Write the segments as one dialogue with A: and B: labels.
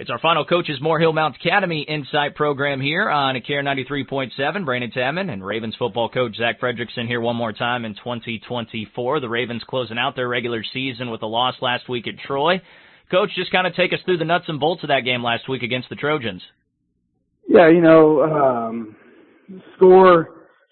A: It's our final Coach's Moore Hill Mounts Academy Insight program here on ACARE 93.7. Brandon Tamman and Ravens football coach Zach Fredrickson here one more time in 2024. The Ravens closing out their regular season with a loss last week at Troy. Coach, just kind of take us through the nuts and bolts of that game last week against the Trojans.
B: Yeah, score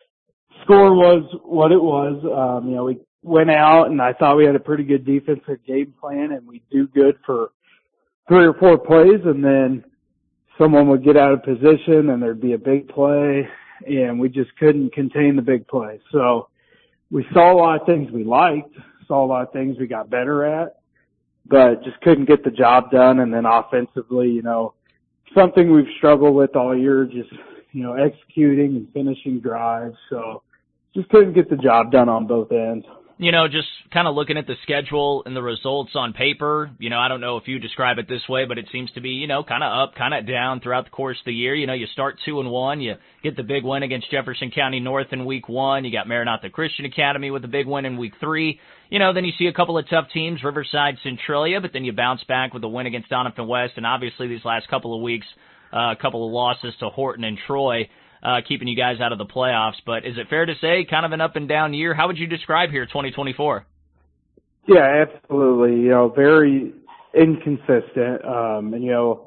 B: was what it was. We went out and I thought we had a pretty good defensive game plan and we do good for 3 or 4 plays, and then someone would get out of position and there'd be a big play, and we just couldn't contain the big play. So we saw a lot of things we liked, saw a lot of things we got better at, but just couldn't get the job done. And then offensively, something we've struggled with all year, just, executing and finishing drives. So just couldn't get the job done on both ends.
A: Just kind of looking at the schedule and the results on paper, I don't know if you describe it this way, but it seems to be, kind of up, kind of down throughout the course of the year. You start 2-1, you get the big win against Jefferson County North in week 1. You got Maranatha Christian Academy with a big win in week 3. Then you see a couple of tough teams, Riverside, Centralia, but then you bounce back with a win against Doniphan West. And obviously these last couple of weeks, a couple of losses to Horton and Troy. Keeping you guys out of the playoffs. But is it fair to say kind of an up and down year? How would you describe here 2024?
B: Yeah, absolutely. Very inconsistent. And,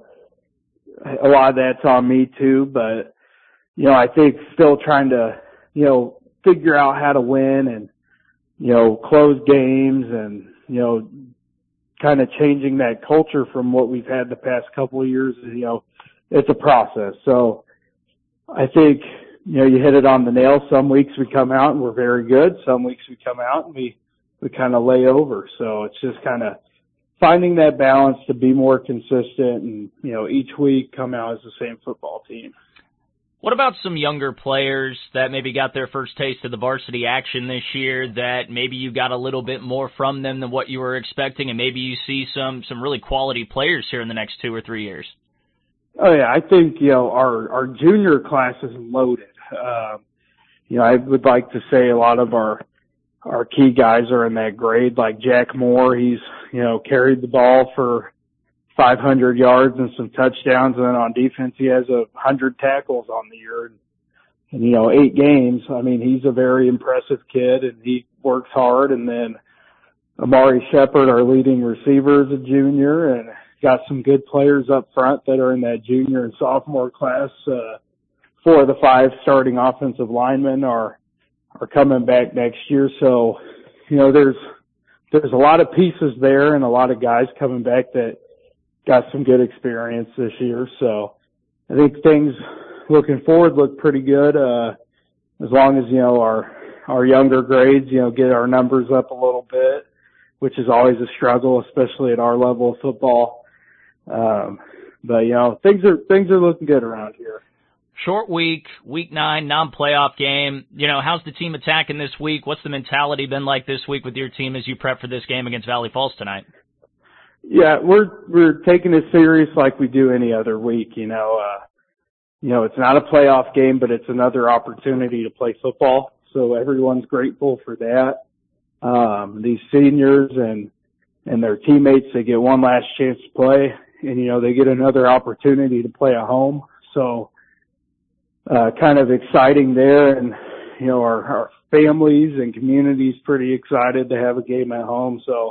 B: a lot of that's on me too, but, I think still trying to, figure out how to win and, close games and, kind of changing that culture from what we've had the past couple of years. It's a process. So, I think, you hit it on the nail. Some weeks we come out and we're very good. Some weeks we come out and we kind of lay over. So it's just kind of finding that balance to be more consistent and, each week come out as the same football team.
A: What about some younger players that maybe got their first taste of the varsity action this year that maybe you got a little bit more from them than what you were expecting, and maybe you see some really quality players here in the next 2 or 3 years?
B: Oh yeah, I think, our junior class is loaded. I would like to say a lot of our key guys are in that grade, like Jack Moore. He's, carried the ball for 500 yards and some touchdowns. And then on defense, he has 100 tackles on the year and 8 games. I mean, he's a very impressive kid and he works hard. And then Amari Shepard, our leading receiver, is a junior and got some good players up front that are in that junior and sophomore class. 4 of the 5 starting offensive linemen are coming back next year. So, there's a lot of pieces there and a lot of guys coming back that got some good experience this year. So I think things looking forward look pretty good. As long as, our younger grades, get our numbers up a little bit, which is always a struggle, especially at our level of football. But things are looking good around here.
A: Short week 9, non-playoff game. How's the team attacking this week? What's the mentality been like this week with your team as you prep for this game against Valley Falls tonight?
B: Yeah, we're taking it serious like we do any other week. It's not a playoff game, but it's another opportunity to play football. So everyone's grateful for that. These seniors and their teammates, they get one last chance to play. And, they get another opportunity to play at home. So, kind of exciting there. And, our families and communities pretty excited to have a game at home. So,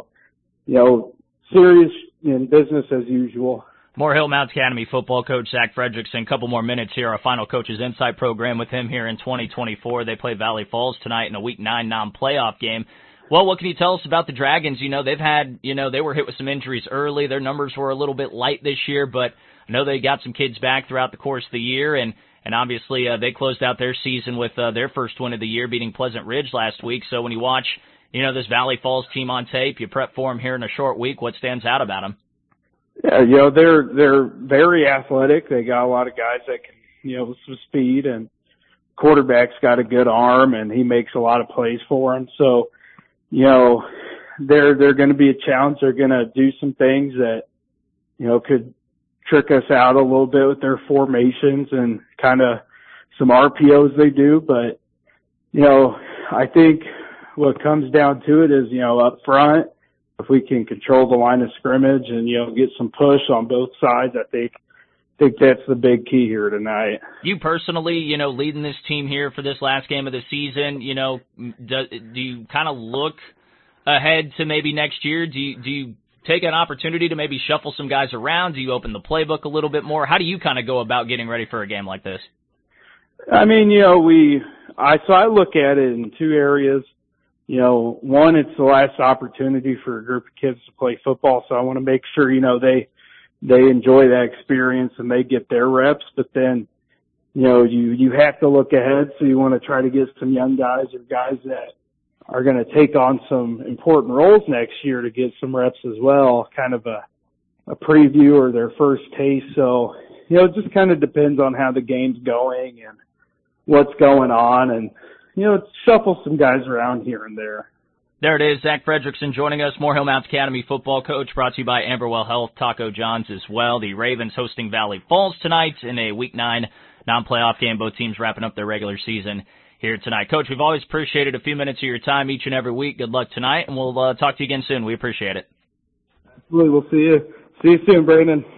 B: serious in business as usual.
A: Moore Hill Mounts Academy football coach Zach Fredrickson. A couple more minutes here. Our final Coach's Insight program with him here in 2024. They play Valley Falls tonight in a week 9 non-playoff game. Well, what can you tell us about the Dragons? They've had, they were hit with some injuries early. Their numbers were a little bit light this year, but I know they got some kids back throughout the course of the year, and obviously they closed out their season with their first win of the year, beating Pleasant Ridge last week. So when you watch, this Valley Falls team on tape, you prep for them here in a short week, what stands out about them?
B: Yeah, they're very athletic. They got a lot of guys that can, with some speed, and quarterback's got a good arm, and he makes a lot of plays for them. So, they're going to be a challenge. They're going to do some things that, could trick us out a little bit with their formations and kind of some RPOs they do. But, I think what comes down to it is, up front, if we can control the line of scrimmage and, get some push on both sides, I think that's the big key here tonight.
A: You personally, leading this team here for this last game of the season, do you kind of look ahead to maybe next year? Do you take an opportunity to maybe shuffle some guys around? Do you open the playbook a little bit more? How do you kind of go about getting ready for a game like this?
B: I mean, I look at it in two areas. One, it's the last opportunity for a group of kids to play football, so I want to make sure, they enjoy that experience and they get their reps. But then, you have to look ahead, so you want to try to get some young guys or guys that are going to take on some important roles next year to get some reps as well, kind of a preview or their first taste. So, it just kind of depends on how the game's going and what's going on, and, shuffle some guys around here and there.
A: There it is, Zach Fredrickson joining us, Moore Hill Mounts Academy football coach, brought to you by Amberwell Health, Taco John's as well. The Ravens hosting Valley Falls tonight in a Week 9 non-playoff game. Both teams wrapping up their regular season here tonight. Coach, we've always appreciated a few minutes of your time each and every week. Good luck tonight, and we'll talk to you again soon. We appreciate it.
B: Absolutely. We'll see you soon, Brandon.